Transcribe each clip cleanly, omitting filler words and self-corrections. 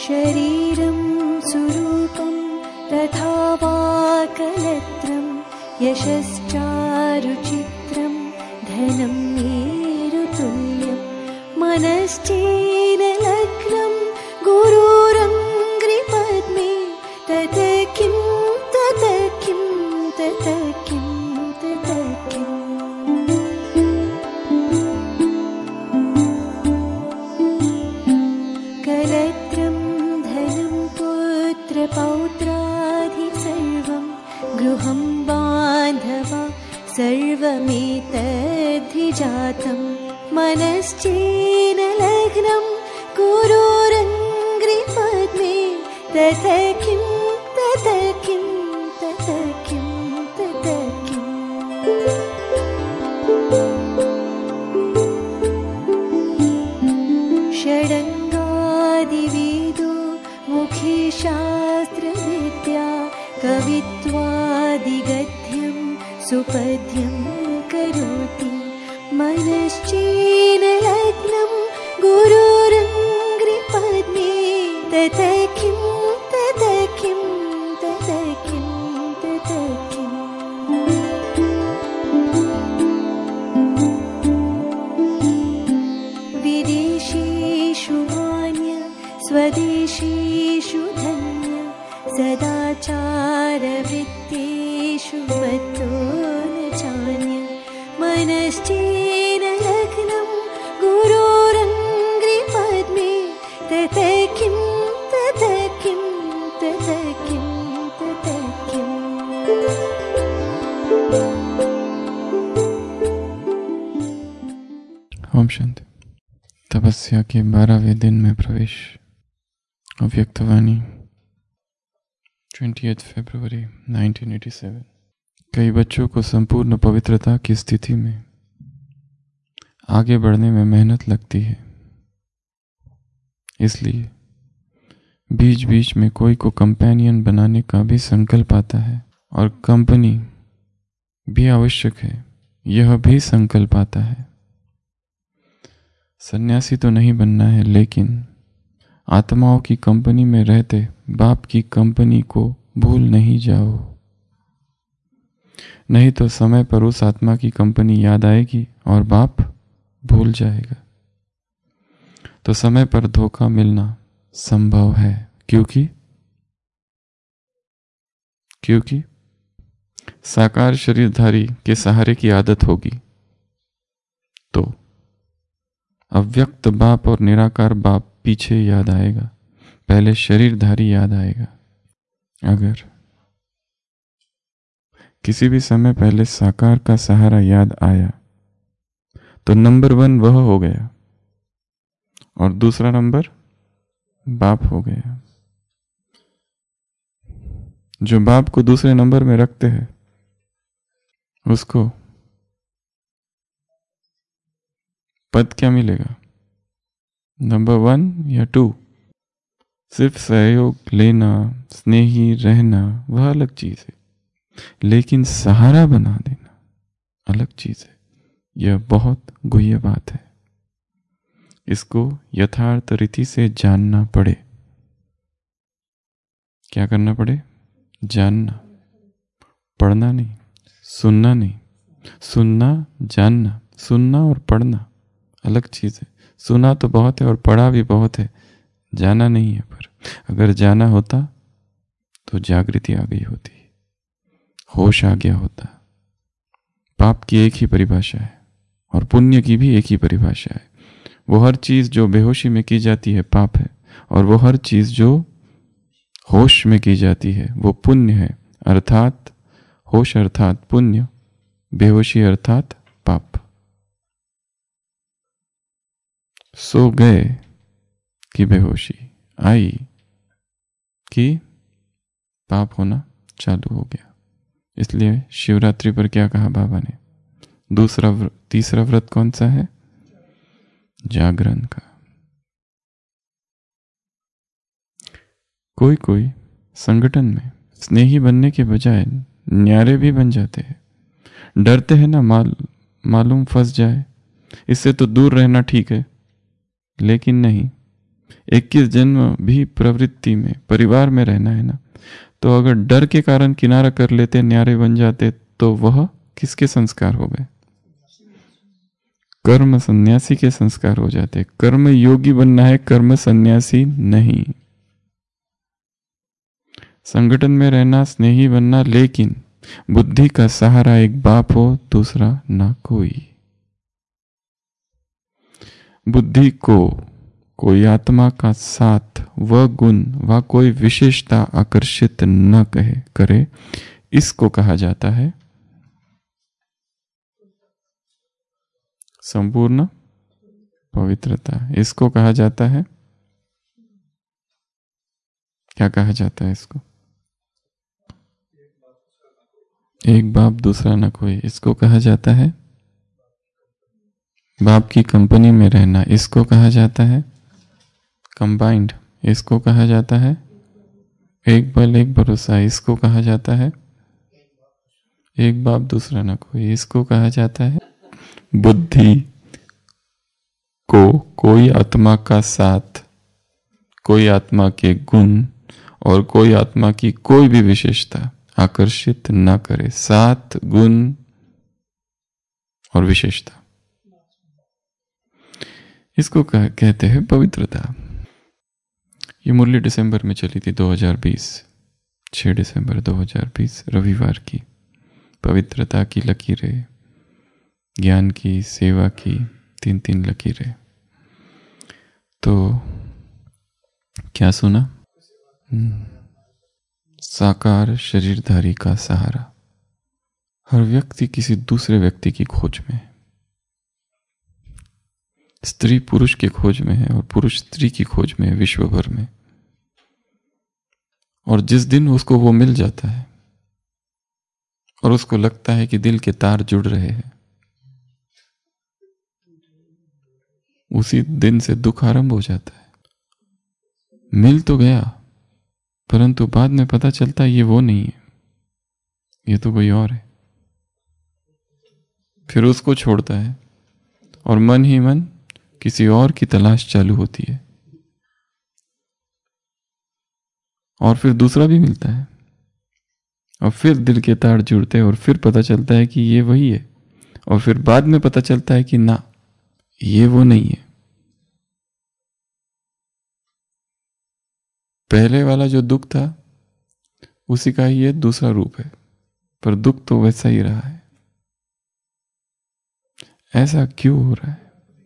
शरीरं सुरूपं तथा वा कलत्रं यशश्चारुचित्रं धनं मेरुतुल्यं मनश्चेन लग्नं गुरुरङ्घ्रिपद्मे तत किं तत किं तत किं तत किम् कलत्रं धनं पुत्रपौत्रादि सर्वं गृहं बान्धवा सर्वमेतद्धिजातं मनश्चेन लग्नं गुरुरङ्घ्रिपद्मे तत किं तत किं तत किं तत किम् षडङ्गादिवेदो मुखे शास्त्रविद्या कवित्वादिगद्यं सुपद्यं करोति मनश्चेन लग्नं गुरुरङ्घ्रिपद्मे तत किं तत किं तत किं तत किम् विदेशेषु मान्य स्वदेशेषु धन्य सदाचारवृत्तेषु मत्तो न चान्य मनश्चेन लग्नं गुरुरङ्घ्रिपद्मे तत किं तत किं तत किं तत किम् ओम शांति। तपस्या के 12वें दिन में प्रवेश। अव्यक्तवाणी 28 फरवरी 1987। कई बच्चों को संपूर्ण पवित्रता की स्थिति में आगे बढ़ने में मेहनत लगती है, इसलिए बीच बीच में कोई को कंपेनियन बनाने का भी संकल्प आता है और कंपनी भी आवश्यक है, यह भी संकल्प आता है। सन्यासी तो नहीं बनना है, लेकिन आत्माओं की कंपनी में रहते बाप की कंपनी को भूल नहीं जाओ, नहीं तो समय पर उस आत्मा की कंपनी याद आएगी और बाप भूल जाएगा। तो समय पर धोखा मिलना संभव है, क्योंकि साकार शरीरधारी के सहारे की आदत होगी, तो अव्यक्त बाप और निराकार बाप पीछे याद आएगा, पहले शरीरधारी याद आएगा। अगर किसी भी समय पहले साकार का सहारा याद आया तो नंबर 1 वह हो गया और दूसरा नंबर बाप हो गया। जो बाप को दूसरे नंबर में रखते हैं उसको पद क्या मिलेगा, नंबर 1 या 2? सिर्फ सहयोग लेना, स्नेही रहना वह अलग चीज है, लेकिन सहारा बना देना अलग चीज है। यह बहुत गुह्य बात है, इसको यथार्थ रीति से जानना पड़े। क्या करना पड़े? जानना, पढ़ना नहीं, सुनना नहीं। सुनना, जानना, सुनना और पढ़ना अलग चीज है। सुना तो बहुत है और पढ़ा भी बहुत है, जाना नहीं है। पर अगर जाना होता तो जागृति आ गई होती, होश आ गया होता। पाप की एक ही परिभाषा है और पुण्य की भी एक ही परिभाषा है। वो हर चीज जो बेहोशी में की जाती है पाप है, और वो हर चीज जो होश में की जाती है वो पुण्य है। अर्थात होश अर्थात पुण्य, बेहोशी अर्थात पाप। सो गए कि बेहोशी आई कि पाप होना चालू हो गया। इसलिए शिवरात्रि पर क्या कहा बाबा ने? तीसरा व्रत कौन सा है? जागरण का। कोई संगठन में स्नेही बनने के बजाय न्यारे भी बन जाते हैं। डरते हैं ना मालूम फंस जाए, इससे तो दूर रहना ठीक है। लेकिन नहीं, 21 जन्म भी प्रवृत्ति में, परिवार में रहना है ना, तो अगर डर के कारण किनारा कर लेते, न्यारे बन जाते, तो वह किसके संस्कार हो गए? कर्म सन्यासी के संस्कार हो जाते। कर्म योगी बनना है, कर्म सन्यासी नहीं। संगठन में रहना, स्नेही बनना, लेकिन बुद्धि का सहारा एक बाप हो, दूसरा ना कोई। बुद्धि को कोई आत्मा का साथ, वह गुण, वह कोई विशेषता आकर्षित न करे, इसको कहा जाता है संपूर्ण पवित्रता। इसको कहा जाता है, क्या कहा जाता है इसको? एक बाप दूसरा न कोई। इसको कहा जाता है बाप की कंपनी में रहना। इसको कहा जाता है कंबाइंड। इसको कहा जाता है एक बल एक भरोसा। इसको कहा जाता है एक बाप दूसरा न कोई। इसको कहा जाता है बुद्धि को कोई आत्मा का साथ, कोई आत्मा के गुण और कोई आत्मा की कोई भी विशेषता आकर्षित न करे। सात गुण और विशेषता, इसको कहते हैं पवित्रता। ये मुरली दिसंबर में चली थी 2020, 6 दिसंबर 2020 रविवार की। पवित्रता की लकीरें, ज्ञान की, सेवा की, 3 लकीरें। तो क्या सुना? साकार शरीरधारी का सहारा। हर व्यक्ति किसी दूसरे व्यक्ति की खोज में है। स्त्री पुरुष की खोज में है और पुरुष स्त्री की खोज में है विश्व भर में। और जिस दिन उसको वो मिल जाता है और उसको लगता है कि दिल के तार जुड़ रहे हैं, उसी दिन से दुख आरंभ हो जाता है। मिल तो गया, परंतु बाद में पता चलता है ये वो नहीं है, ये तो कोई और है। फिर उसको छोड़ता है और मन ही मन किसी और की तलाश चालू होती है। और फिर दूसरा भी मिलता है और फिर दिल के तार जुड़ते हैं और फिर पता चलता है कि ये वही है। और फिर बाद में पता चलता है कि ना, ये वो नहीं है। पहले वाला जो दुख था उसी का ही ये दूसरा रूप है, पर दुख तो वैसा ही रहा है। ऐसा क्यों हो रहा है?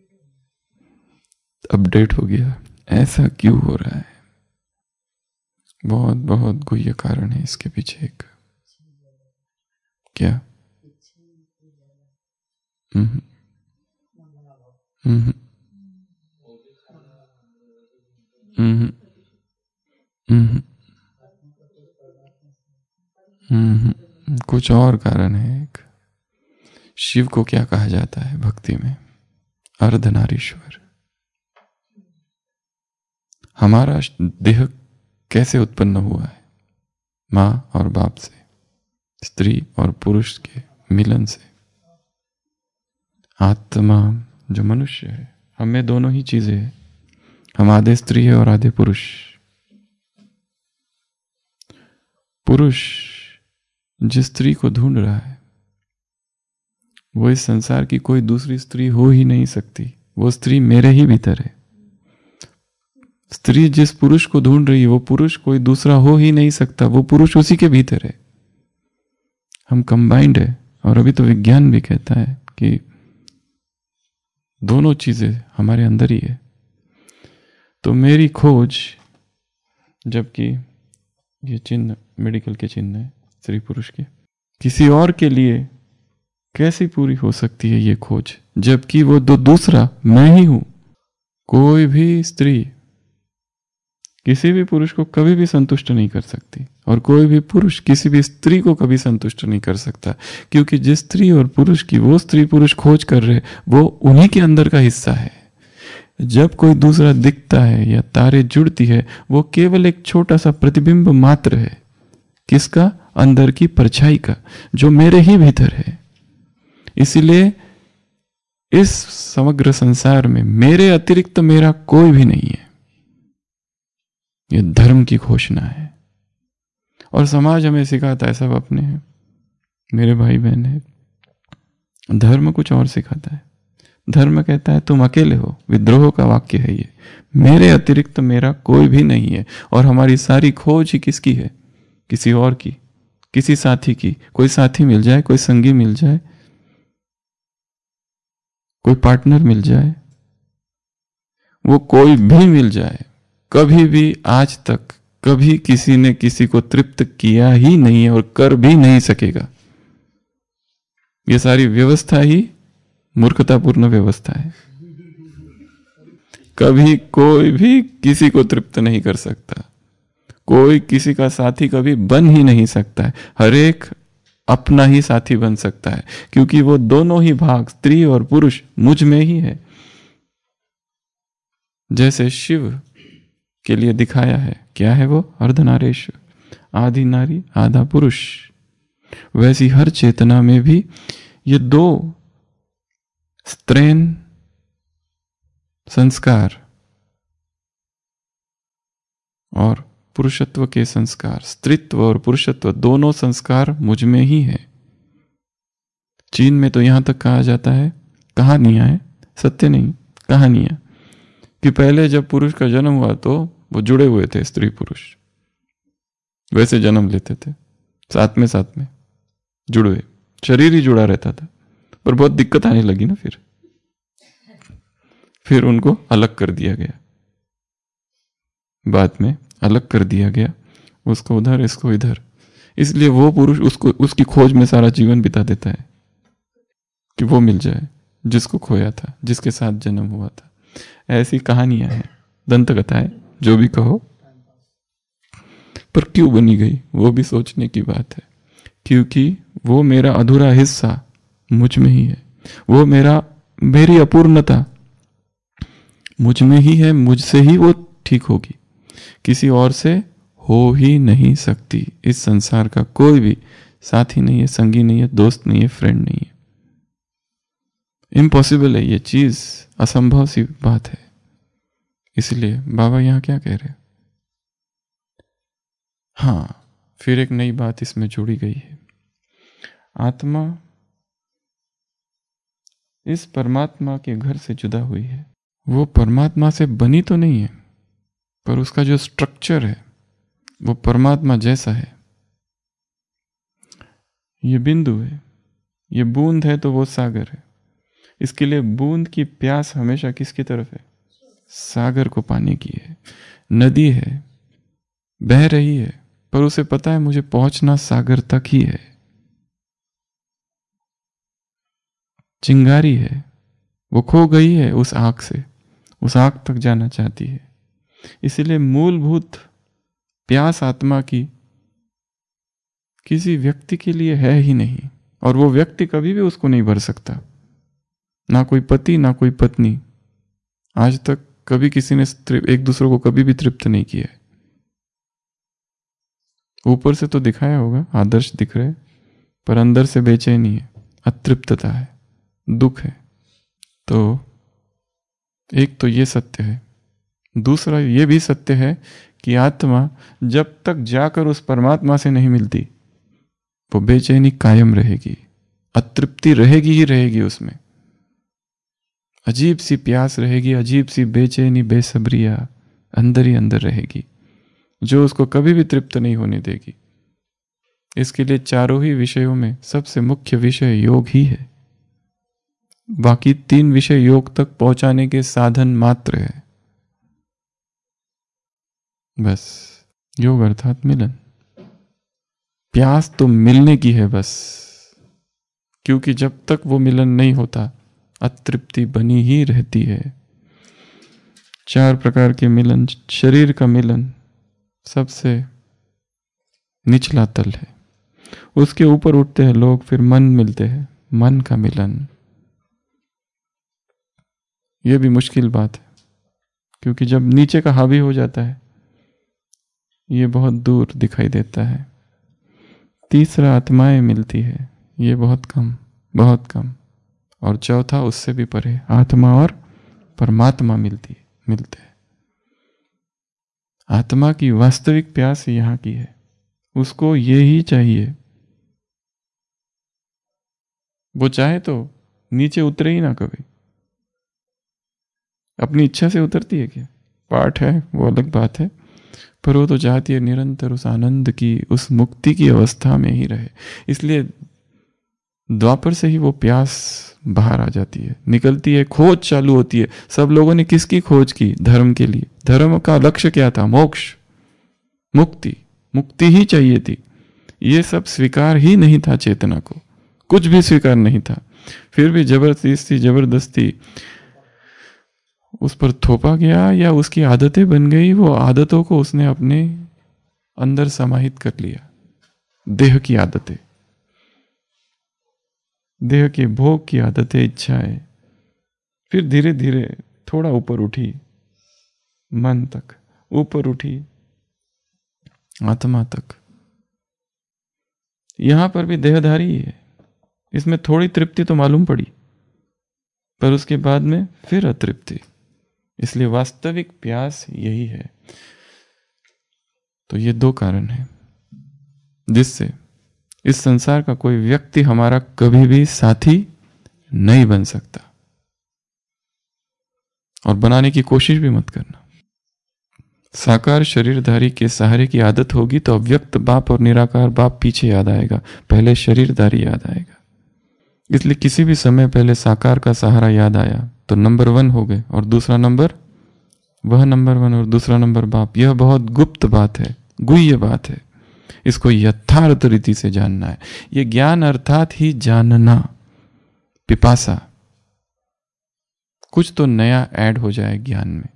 अपडेट हो गया, ऐसा क्यों हो रहा है? बहुत बहुत गुह्य कारण है इसके पीछे एक। क्या? कुछ और कारण है एक। शिव को क्या कहा जाता है भक्ति में? अर्धनारीश्वर। हमारा देह कैसे उत्पन्न हुआ है? माँ और बाप से, स्त्री और पुरुष के मिलन से। आत्मा जो मनुष्य है, हमें दोनों ही चीजें हैं। हम आधे स्त्री है और आधे पुरुष। पुरुष जिस स्त्री को ढूंढ रहा है वो इस संसार की कोई दूसरी स्त्री हो ही नहीं सकती। वो स्त्री मेरे ही भीतर है। स्त्री जिस पुरुष को ढूंढ रही है वो पुरुष कोई दूसरा हो ही नहीं सकता। वो पुरुष उसी के भीतर है। हम कंबाइंड है। और अभी तो विज्ञान भी कहता है कि दोनों चीजें हमारे अंदर ही है। तो मेरी खोज, जबकि ये चिन्ह मेडिकल के चिन्ह है स्त्री पुरुष के, किसी और के लिए कैसे पूरी हो सकती है ये खोज, जबकि वो दूसरा मैं ही हूं। कोई भी स्त्री किसी भी पुरुष को कभी भी संतुष्ट नहीं कर सकती और कोई भी पुरुष किसी भी स्त्री को कभी संतुष्ट नहीं कर सकता, क्योंकि जिस स्त्री और पुरुष की वो स्त्री पुरुष खोज कर रहे वो उन्हीं के अंदर का हिस्सा है। जब कोई दूसरा दिखता है या तारे जुड़ती है, वो केवल एक छोटा सा प्रतिबिंब मात्र है। किसका? अंदर की परछाई का, जो मेरे ही भीतर है। इसीलिए इस समग्र संसार में मेरे अतिरिक्त मेरा कोई भी नहीं है। ये धर्म की घोषणा है। और समाज हमें सिखाता है, सब अपने हैं, मेरे भाई बहन है। धर्म कुछ और सिखाता है। धर्म कहता है तुम अकेले हो। विद्रोह का वाक्य है ये, मेरे अतिरिक्त मेरा कोई भी नहीं है। और हमारी सारी खोज ही किसकी है? किसी और की, किसी साथी की। कोई साथी मिल जाए, कोई संगी मिल जाए, कोई पार्टनर मिल जाए, वो कोई भी मिल जाए, कभी भी आज तक कभी किसी ने किसी को तृप्त किया ही नहीं है और कर भी नहीं सकेगा। ये सारी व्यवस्था ही मूर्खतापूर्ण व्यवस्था है। कभी कोई भी किसी को तृप्त नहीं कर सकता, कोई किसी का साथी कभी बन ही नहीं सकता है। हर एक अपना ही साथी बन सकता है, क्योंकि वो दोनों ही भाग, स्त्री और पुरुष, मुझ में ही है। जैसे शिव के लिए दिखाया है, क्या है वो? अर्धनारीश्वर, आधी नारी आधा पुरुष। वैसी हर चेतना में भी ये दो स्त्रैन संस्कार और पुरुषत्व के संस्कार, स्त्रीत्व और पुरुषत्व, दोनों संस्कार मुझ में ही है। चीन में तो यहां तक कहा जाता है, कहानियां है, सत्य नहीं, कहानियां, कि पहले जब पुरुष का जन्म हुआ तो वो जुड़े हुए थे, स्त्री पुरुष वैसे जन्म लेते थे, साथ में जुड़े, शरीर ही जुड़ा रहता था। पर बहुत दिक्कत आने लगी ना, फिर उनको अलग कर दिया गया, बाद में अलग कर दिया गया, उसको उधर इसको इधर। इसलिए वो पुरुष उसकी खोज में सारा जीवन बिता देता है कि वो मिल जाए जिसको खोया था, जिसके साथ जन्म हुआ था। ऐसी कहानियां हैं, दंत कथाएं, जो भी कहो। पर क्यों बनी गई वो भी सोचने की बात है, क्योंकि वो मेरा अधूरा हिस्सा मुझ में ही है, वो मेरी अपूर्णता मुझ में ही है, मुझसे ही वो ठीक होगी, किसी और से हो ही नहीं सकती। इस संसार का कोई भी साथी नहीं है, संगी नहीं है, दोस्त नहीं है, फ्रेंड नहीं है। इम्पॉसिबल है, ये चीज असंभव सी बात है। इसलिए बाबा यहां क्या कह रहे हैं? हाँ, फिर एक नई बात इसमें जोड़ी गई है। आत्मा इस परमात्मा के घर से जुदा हुई है। वो परमात्मा से बनी तो नहीं है, पर उसका जो स्ट्रक्चर है वो परमात्मा जैसा है। ये बिंदु है, ये बूंद है तो वो सागर है। इसके लिए बूंद की प्यास हमेशा किसकी तरफ है? सागर को पाने की है। नदी है, बह रही है, पर उसे पता है मुझे पहुंचना सागर तक ही है। चिंगारी है, वो खो गई है उस आग से, उस आग तक जाना चाहती है। इसलिए मूलभूत प्यास आत्मा की किसी व्यक्ति के लिए है ही नहीं, और वो व्यक्ति कभी भी उसको नहीं भर सकता। ना कोई पति, ना कोई पत्नी, आज तक कभी किसी ने एक दूसरे को कभी भी तृप्त नहीं किया है। ऊपर से तो दिखाया होगा, आदर्श दिख रहे, पर अंदर से बेचैनी है, अतृप्तता है, दुख है। तो एक तो ये सत्य है। दूसरा ये भी सत्य है कि आत्मा जब तक जाकर उस परमात्मा से नहीं मिलती, वो बेचैनी कायम रहेगी, अतृप्ति रहेगी ही रहेगी, उसमें अजीब सी प्यास रहेगी, अजीब सी बेचैनी, बेसब्रिया अंदर ही अंदर रहेगी, जो उसको कभी भी तृप्त नहीं होने देगी। इसके लिए चारों ही विषयों में सबसे मुख्य विषय योग ही है। बाकी तीन विषय योग तक पहुंचाने के साधन मात्र है। बस योग अर्थात मिलन। प्यास तो मिलने की है बस, क्योंकि जब तक वो मिलन नहीं होता अतृप्ति बनी ही रहती है। चार प्रकार के मिलन, शरीर का मिलन सबसे निचला तल है, उसके ऊपर उठते हैं लोग, फिर मन मिलते हैं, मन का मिलन। यह भी मुश्किल बात है, क्योंकि जब नीचे का हावी हो जाता है ये बहुत दूर दिखाई देता है। तीसरा आत्माएं मिलती है, ये बहुत कम, बहुत कम। और चौथा उससे भी परे, आत्मा और परमात्मा मिलते हैं। आत्मा की वास्तविक प्यास यहाँ की है, उसको ये ही चाहिए। वो चाहे तो नीचे उतरे ही ना कभी। अपनी इच्छा से उतरती है क्या? पाठ है वो अलग बात है, पर वो तो चाहती है निरंतर उस आनंद की, उस मुक्ति की अवस्था में ही रहे। इसलिए द्वापर से ही वो प्यास बाहर आ जाती है, निकलती है, खोज चालू होती है। सब लोगों ने किसकी खोज की? धर्म के लिए। धर्म का लक्ष्य क्या था? मोक्ष, मुक्ति। मुक्ति ही चाहिए थी। ये सब स्वीकार ही नहीं था चेतना को, कुछ भी स्वीकार नहीं था। फिर भी जबरदस्ती उस पर थोपा गया, या उसकी आदतें बन गई। वो आदतों को उसने अपने अंदर समाहित कर लिया। देह की आदतें, देह के भोग की आदतें, इच्छाएं। फिर धीरे धीरे थोड़ा ऊपर उठी, मन तक ऊपर उठी, आत्मा तक। यहां पर भी देहधारी है। इसमें थोड़ी तृप्ति तो मालूम पड़ी, पर उसके बाद में फिर अतृप्ति। इसलिए वास्तविक प्यास यही है। तो ये दो कारण हैं जिससे इस संसार का कोई व्यक्ति हमारा कभी भी साथी नहीं बन सकता, और बनाने की कोशिश भी मत करना। साकार शरीरधारी के सहारे की आदत होगी तो अव्यक्त बाप और निराकार बाप पीछे याद आएगा, पहले शरीरधारी याद आएगा। इसलिए किसी भी समय पहले साकार का सहारा याद आया तो नंबर 1 हो गए, और दूसरा नंबर वह नंबर 1 और दूसरा नंबर बाप। यह बहुत गुप्त बात है, गुह्य बात है। इसको यथार्थ रीति से जानना है। यह ज्ञान अर्थात ही जानना, पिपासा। कुछ तो नया ऐड हो जाए ज्ञान में,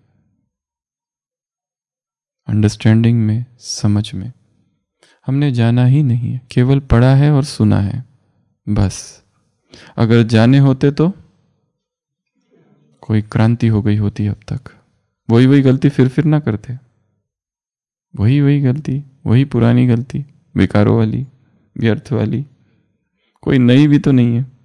अंडरस्टैंडिंग में, समझ में। हमने जाना ही नहीं है, केवल पढ़ा है और सुना है बस। अगर जाने होते तो कोई क्रांति हो गई होती अब तक। वही गलती फिर ना करते। वही गलती, वही पुरानी गलती, बेकारों वाली, व्यर्थ वाली। कोई नई भी तो नहीं है।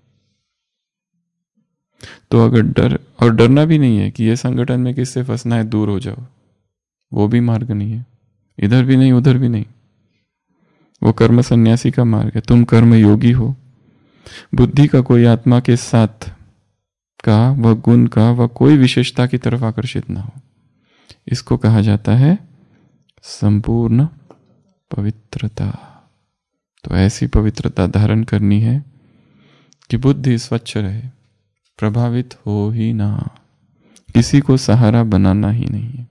तो अगर डर, और डरना भी नहीं है कि ये संगठन में किससे फंसना है, दूर हो जाओ, वो भी मार्ग नहीं है। इधर भी नहीं, उधर भी नहीं। वो कर्म सन्यासी का मार्ग है। तुम कर्म योगी हो। बुद्धि का कोई आत्मा के साथ का, वह गुण का, वह कोई विशेषता की तरफ आकर्षित ना हो। इसको कहा जाता है संपूर्ण पवित्रता। तो ऐसी पवित्रता धारण करनी है कि बुद्धि स्वच्छ रहे, प्रभावित हो ही ना, किसी को सहारा बनाना ही नहीं है।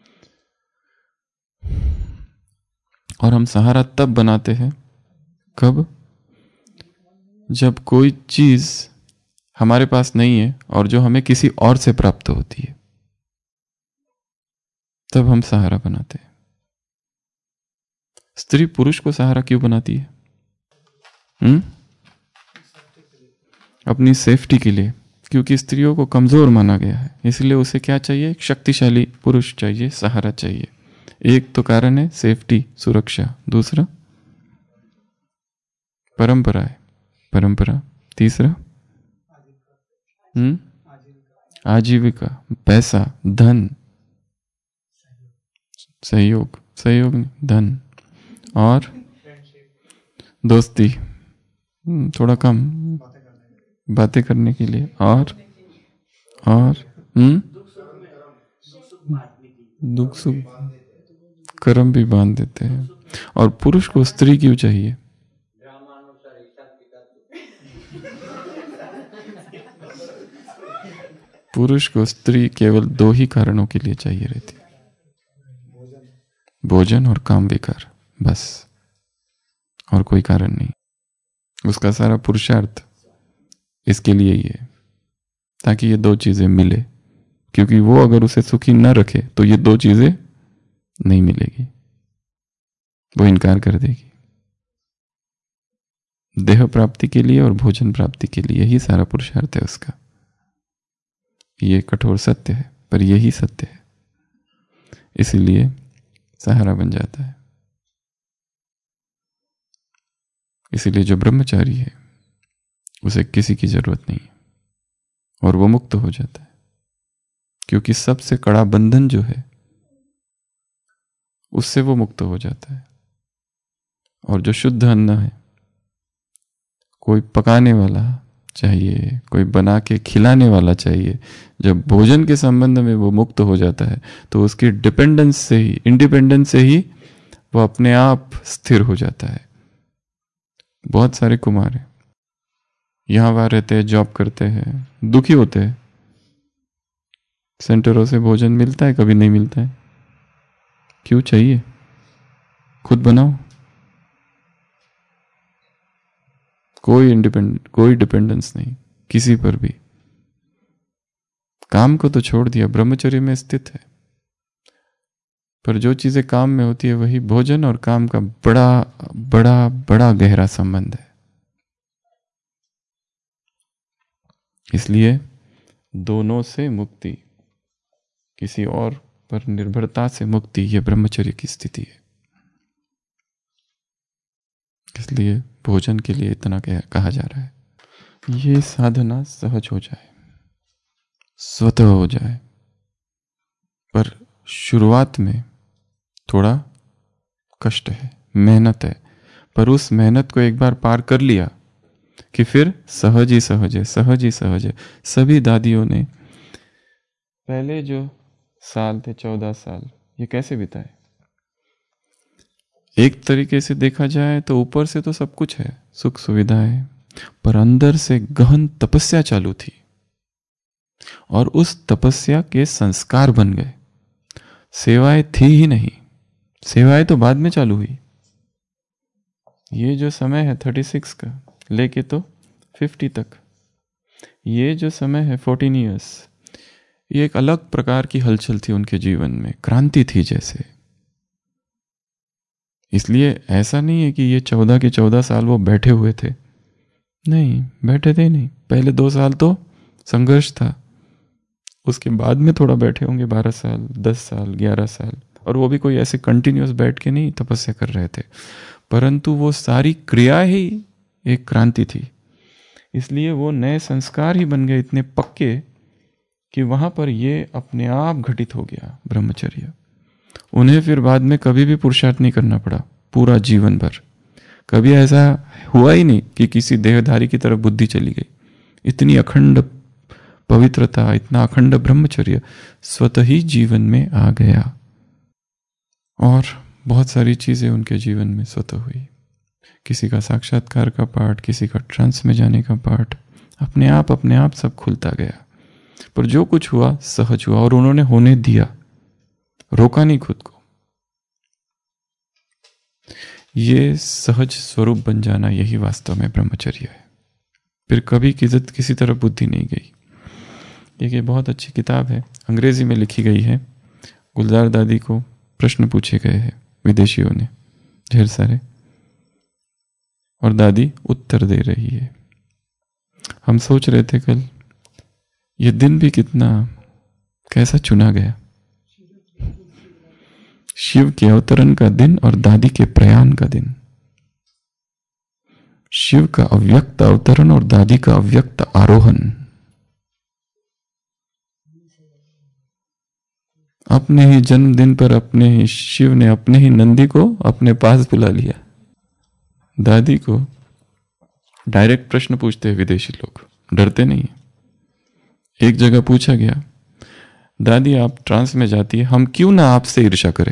और हम सहारा तब बनाते हैं कब? जब कोई चीज हमारे पास नहीं है और जो हमें किसी और से प्राप्त होती है, तब हम सहारा बनाते हैं। स्त्री पुरुष को सहारा क्यों बनाती है? अपनी सेफ्टी के लिए, क्योंकि स्त्रियों को कमजोर माना गया है। इसलिए उसे क्या चाहिए? एक शक्तिशाली पुरुष चाहिए, सहारा चाहिए। एक तो कारण है सेफ्टी, सुरक्षा। दूसरा परंपरा है, परंपरा। तीसरा आजीविका, पैसा, धन, सहयोग, सहयोग नहीं, धन, और दोस्ती, थोड़ा कम बातें करने के लिए, और दुख सुख कर्म भी बांध देते हैं। और पुरुष को स्त्री क्यों चाहिए? पुरुष को स्त्री केवल 2 ही कारणों के लिए चाहिए रहती है, भोजन और काम विकार, बस, और कोई कारण नहीं। उसका सारा पुरुषार्थ इसके लिए ही है, ताकि ये 2 चीजें मिले। क्योंकि वो अगर उसे सुखी न रखे तो ये 2 चीजें नहीं मिलेगी, वो इनकार कर देगी। देह प्राप्ति के लिए और भोजन प्राप्ति के लिए यही सारा पुरुषार्थ है उसका। ये कठोर सत्य है, पर यही सत्य है। इसीलिए सहारा बन जाता है। इसीलिए जो ब्रह्मचारी है उसे किसी की जरूरत नहीं है, और वो मुक्त हो जाता है। क्योंकि सबसे कड़ा बंधन जो है उससे वो मुक्त हो जाता है। और जो शुद्ध अन्न है, कोई पकाने वाला चाहिए, कोई बना के खिलाने वाला चाहिए। जब भोजन के संबंध में वो मुक्त हो जाता है तो उसकी डिपेंडेंस से ही, इंडिपेंडेंस से ही वो अपने आप स्थिर हो जाता है। बहुत सारे कुमार हैं, यहाँ वहाँ रहते हैं, जॉब करते हैं, दुखी होते हैं। सेंटरों से भोजन मिलता है, कभी नहीं मिलता है। क्यों चाहिए? खुद बनाओ। कोई डिपेंडेंस नहीं किसी पर भी। काम को तो छोड़ दिया, ब्रह्मचर्य में स्थित है। पर जो चीजें काम में होती है वही भोजन और काम का बड़ा बड़ा बड़ा गहरा संबंध है। इसलिए दोनों से मुक्ति, किसी और पर निर्भरता से मुक्ति, यह ब्रह्मचर्य की स्थिति है। इसलिए भोजन के लिए इतना कहा जा रहा है। ये साधना सहज हो जाए, स्वतः हो जाए। पर शुरुआत में थोड़ा कष्ट है, मेहनत है। पर उस मेहनत को एक बार पार कर लिया कि फिर सहज ही सहज है, सहज ही सहज है। सभी दादियों ने पहले जो साल थे, 14 साल, ये कैसे बिताए? एक तरीके से देखा जाए तो ऊपर से तो सब कुछ है, सुख सुविधाएं, पर अंदर से गहन तपस्या चालू थी। और उस तपस्या के संस्कार बन गए। सेवाएं थी ही नहीं, सेवाएं तो बाद में चालू हुई। ये जो समय है 36 का लेके तो 50 तक, ये जो समय है 14 ईयर्स, ये एक अलग प्रकार की हलचल थी उनके जीवन में, क्रांति थी जैसे। इसलिए ऐसा नहीं है कि ये 14 के 14 साल वो बैठे हुए थे, नहीं बैठे थे नहीं। पहले 2 साल तो संघर्ष था, उसके बाद में थोड़ा बैठे होंगे 12 साल, 10 साल, 11 साल। और वो भी कोई ऐसे कंटिन्यूस बैठ के नहीं तपस्या कर रहे थे, परंतु वो सारी क्रिया ही एक क्रांति थी। इसलिए वो नए संस्कार ही बन गए इतने पक्के कि वहां पर ये अपने आप घटित हो गया ब्रह्मचर्य। उन्हें फिर बाद में कभी भी पुरुषार्थ नहीं करना पड़ा पूरा जीवन भर। कभी ऐसा हुआ ही नहीं कि किसी देहधारी की तरफ बुद्धि चली गई। इतनी अखंड पवित्रता, इतना अखंड ब्रह्मचर्य स्वतः ही जीवन में आ गया। और बहुत सारी चीजें उनके जीवन में स्वतः हुई। किसी का साक्षात्कार का पाठ, किसी का ट्रांस में जाने का पाठ, अपने आप सब खुलता गया। पर जो कुछ हुआ सहज हुआ और उन्होंने होने दिया, रोका नहीं खुद को। ये सहज स्वरूप बन जाना, यही वास्तव में ब्रह्मचर्य है। फिर कभी किसी तरफ बुद्धि नहीं गई। ये बहुत अच्छी किताब है, अंग्रेजी में लिखी गई है। गुलजार दादी को प्रश्न पूछे गए हैं विदेशियों ने ढेर सारे, और दादी उत्तर दे रही है। हम सोच रहे थे कल, ये दिन भी कितना कैसा चुना गया। शिव के अवतरण का दिन और दादी के प्रयाण का दिन। शिव का अव्यक्त अवतरण और दादी का अव्यक्त आरोहण। अपने ही जन्मदिन पर अपने ही शिव ने अपने ही नंदी को अपने पास बुला लिया। दादी को डायरेक्ट प्रश्न पूछते हैं विदेशी लोग, डरते नहीं। एक जगह पूछा गया, दादी आप ट्रांस में जाती है, हम क्यों ना आपसे ईर्ष्या करें?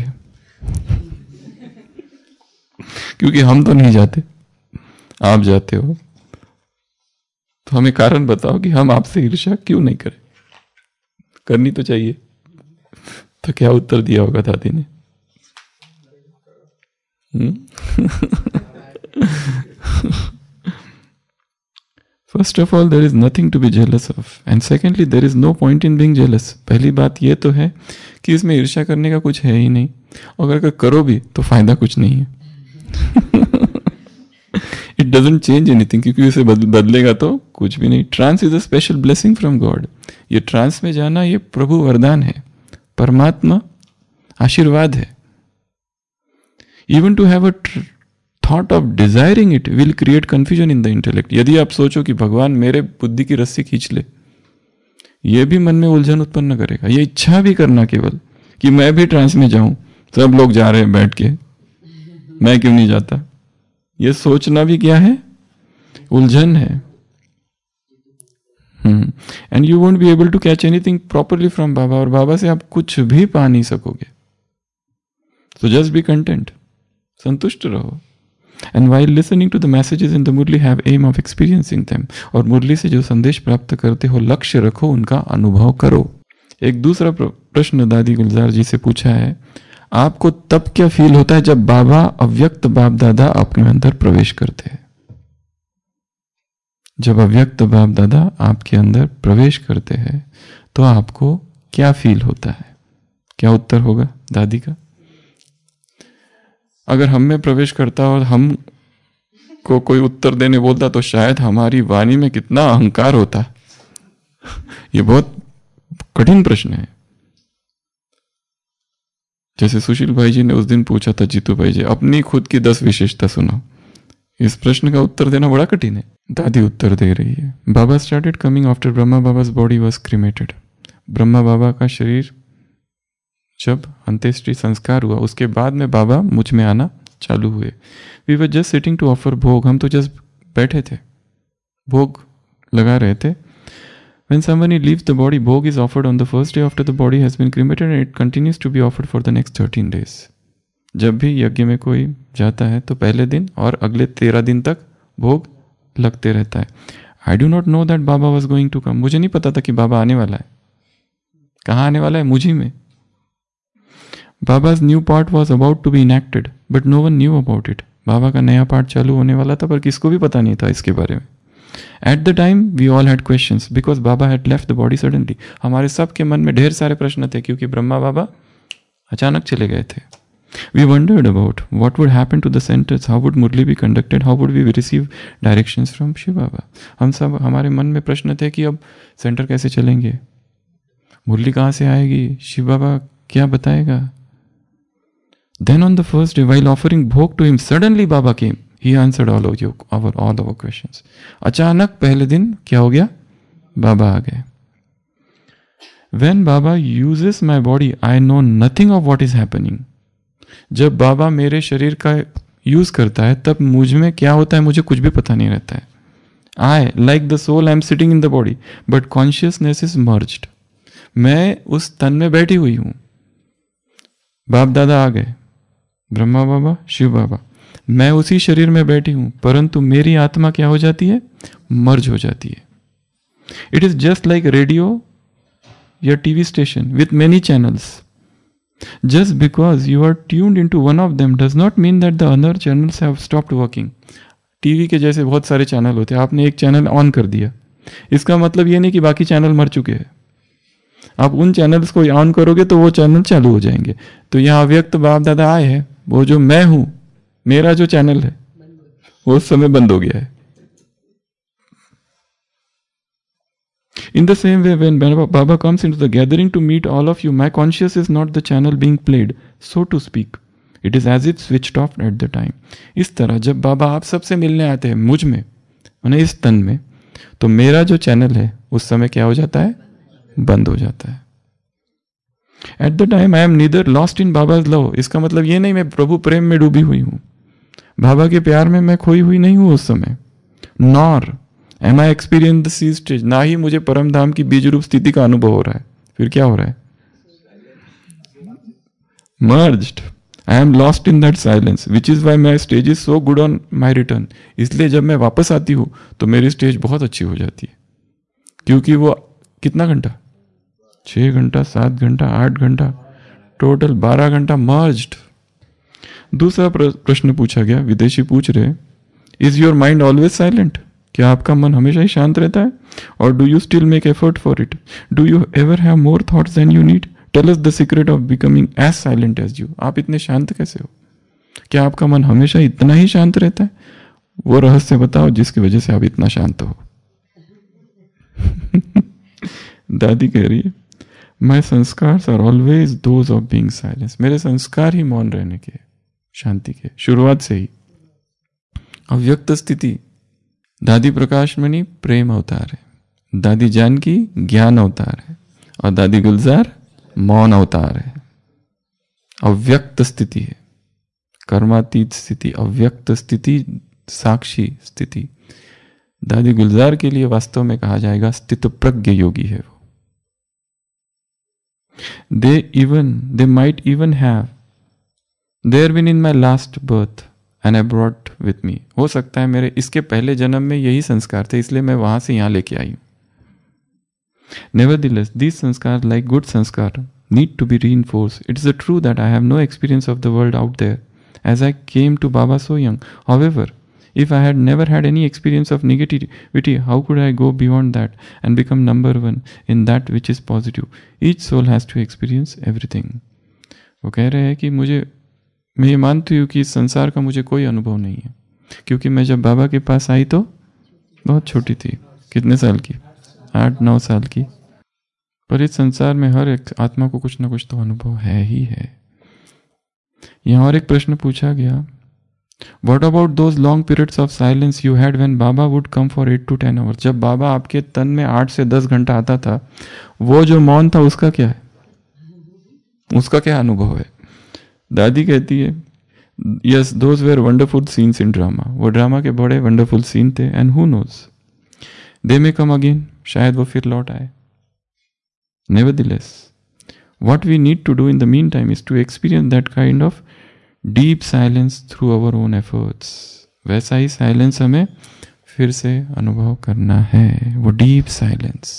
क्योंकि हम तो नहीं जाते, आप जाते हो, तो हमें कारण बताओ कि हम आपसे ईर्ष्या क्यों नहीं करें। करनी तो चाहिए। तो क्या उत्तर दिया होगा दादी ने? First of all, there is nothing to be jealous of, and secondly, there is no point in being jealous. पहली बात ये तो है कि इसमें ईर्ष्या करने का कुछ है ही नहीं, और अगर करो भी तो फायदा कुछ नहीं है। It doesn't change anything, क्योंकि उसे बदलेगा तो कुछ भी नहीं। Trance is a special blessing from God. ये ट्रांस में जाना ये प्रभु वरदान है, परमात्मा आशीर्वाद है। Even to have a thought of desiring it will create confusion in the intellect. यदि आप सोचो कि भगवान मेरे बुद्धि की रस्सी खींच ले, यह भी मन में उलझन उत्पन्न करेगा। ये इच्छा भी करना केवल कि मैं भी ट्रांस में जाऊं, सब लोग जा रहे हैं बैठ के, मैं क्यों नहीं जाता? ये सोचना भी क्या है? उलझन है। And you won't be able to catch anything properly from Baba, और बाबा से आप कुछ भी पा नहीं सकोगे। सो जस्ट बी कंटेंट, संतुष्ट रहो। And while listening to the messages in the Murli have aim of experiencing them, और मुरली से जो संदेश प्राप्त करते हो लक्ष्य रखो, उनका अनुभव करो। एक दूसरा प्रश्न दादी गुलजार जी से पूछा है, आपको तब क्या फील होता है जब बाबा अव्यक्त बाप दादा अपने अंदर प्रवेश करते हैं? जब अव्यक्त बाप दादा आपके अंदर प्रवेश करते हैं तो आपको क्या फील होता है? क्या उत्तर होगा दादी का? अगर हम में प्रवेश करता और हम को कोई उत्तर देने बोलता तो शायद हमारी वाणी में कितना अहंकार होता। ये बहुत कठिन प्रश्न है। जैसे सुशील भाई जी ने उस दिन पूछा था, जीतू भाई जी, अपनी खुद की 10 विशेषता सुनाओ। इस प्रश्न का उत्तर देना बड़ा कठिन है। दादी उत्तर दे रही है, Baba started coming after Brahma Baba's body was cremated. Brahma Baba का शरीर जब अंत्येष्टि संस्कार हुआ उसके बाद में बाबा मुझ में आना चालू हुए। We were just sitting to offer bhog, हम तो जस्ट बैठे थे, भोग लगा रहे थे। When somebody leaves the body, bhog is offered on the first day after the body has been cremated and it continues to be offered for the next 13 days. जब भी यज्ञ में कोई जाता है तो पहले दिन और अगले 13 दिन तक भोग लगते रहता है। I do not know that Baba was going to come. मुझे नहीं पता था कि बाबा आने वाला है। कहाँ आने वाला है? मुझी में। Baba's new part was about to be enacted, but no one knew about it. बाबा का नया पार्ट चालू होने वाला था पर किसको भी पता नहीं था इसके बारे में। At the time we all had questions because Baba had left the body suddenly. हमारे सब के मन में ढेर सारे प्रश्न थे क्योंकि ब्रह्मा बाबा अचानक चले गए थे। We wondered about what would happen to the centers, how would Murli be conducted, how would we receive directions from Shiv Baba. हम सब, हमारे मन में प्रश्न थे कि अब सेंटर कैसे चलेंगे, मुरली कहाँ से आएगी, शिव बाबा क्या बताएगा। Then on the first day while offering bhog to him suddenly Baba came. He answered all our questions. अचानक पहले दिन क्या हो गया? बाबा आ गए। When Baba uses my body, I know nothing of what is happening. जब बाबा मेरे शरीर का यूज करता है तब मुझ में क्या होता है मुझे कुछ भी पता नहीं रहता है। I, like the soul, I am sitting in the body, but consciousness is merged. मैं उस तन में बैठी हुई हूँ। बाप दादा आ गए, ब्रह्मा बाबा, शिव बाबा, मैं उसी शरीर में बैठी हूं परंतु मेरी आत्मा क्या हो जाती है? मर्ज हो जाती है। It is just like radio या TV station with many channels. Just because you are tuned into one of them does not mean that the other channels have stopped working. TV के जैसे बहुत सारे चैनल होते हैं, आपने एक channel on कर दिया, इसका मतलब ये नहीं कि बाकी चैनल मर चुके हैं। आप उन चैनल्स को ऑन करोगे तो वो चैनल चालू हो जाएंगे। तो यहाँ अव्यक्त बाप दादा आए हैं, वो जो मैं हूं, मेरा जो चैनल है वो उस समय बंद हो गया है। In the same way, when Baba comes into the gathering to meet all of you, my conscious is not the channel being played, so to speak. It is as if switched off at the time. इस तरह जब बाबा आप सबसे मिलने आते हैं मुझ में, उन्हें इस तन में, तो मेरा जो चैनल है उस समय क्या हो जाता है? बंद हो जाता है। At the time I am neither lost in Baba's love. इसका मतलब ये नहीं मैं प्रभु प्रेम में डूबी हुई हूँ, बाबा के प्यार में मैं खोई हुई नहीं हूँ उस समय। Nor am I experiencing the seed stage. ना ही मुझे परम धाम की बीज रूप स्थिति का अनुभव हो रहा है। फिर क्या हो रहा है? Merged. I am lost in that silence, which is why my stage is so good on my return. इसलिए जब मैं वापस आती हूँ तो मेरी स्टेज बहुत अच्छी हो जाती है, क्योंकि वो कितना घंटा? 6 घंटा, 7 घंटा, 8 घंटा, टोटल 12 घंटा मर्ज्ड। दूसरा प्रश्न पूछा गया, विदेशी पूछ रहे, is your mind always silent? क्या आपका मन हमेशा ही शांत रहता है? और do you still make effort for it? Do you ever have more thoughts than you need? Tell us the secret of becoming as silent as you. आप इतने शांत कैसे हो? क्या आपका मन हमेशा इतना ही शांत रहता है? वो रहस्य बताओ जिसकी वजह से आप इतना शांत हो। दादी कह रही है, my sanskar are always those of being silence. मेरे संस्कार ही मौन रहने के, शांति के, शुरुआत से ही। अव्यक्त स्थिति दादी प्रकाश मणि प्रेम अवतार है, दादी जानकी ज्ञान अवतार है, और दादी गुलजार मौन अवतार है। अव्यक्त स्थिति है, कर्मातीत स्थिति, अव्यक्त स्थिति, साक्षी स्थिति। दादी गुलजार के लिए वास्तव में कहा जाएगा स्थित प्रज्ञ योगी है वो। They might even have there been in my last birth and I brought with me. हो सकता है मेरे इसके पहले जन्म में यही संस्कार थे, इसलिए मैं वहां से यहां लेके आई हूं। Nevertheless, these sanskars, like good sanskar, need to be reinforced. It is true that I have no experience of the world out there, as I came to Baba so young. However, if I had never had any experience of negativity, how could I go beyond that and become number one in that which is positive? Each soul has to experience everything. वो कह रहे हैं कि मैं ये मानती हूँ कि इस संसार का मुझे कोई अनुभव नहीं है, क्योंकि मैं जब बाबा के पास आई तो बहुत छोटी थी। कितने साल की? 8-9 साल की। पर इस संसार में हर एक आत्मा को कुछ ना कुछ तो अनुभव है ही है। यहाँ और एक प्रश्न पूछा गया, What about those long periods of silence you had when Baba would come for 8 to 10 hours? जब बाबा आपके तन में 8 से 10 घंटा आता था, वो जो मौन था उसका क्या है? उसका क्या अनुभव है? दादी कहती है, Yes, those were wonderful scenes in drama. वो ड्रामा के बड़े wonderful scene थे, and who knows? They may come again. शायद वो फिर लौट आए। Nevertheless, what we need to do in the meantime is to experience that kind of deep silence through our own efforts. वैसा ही silence हमें फिर से अनुभव करना है, वो डीप साइलेंस।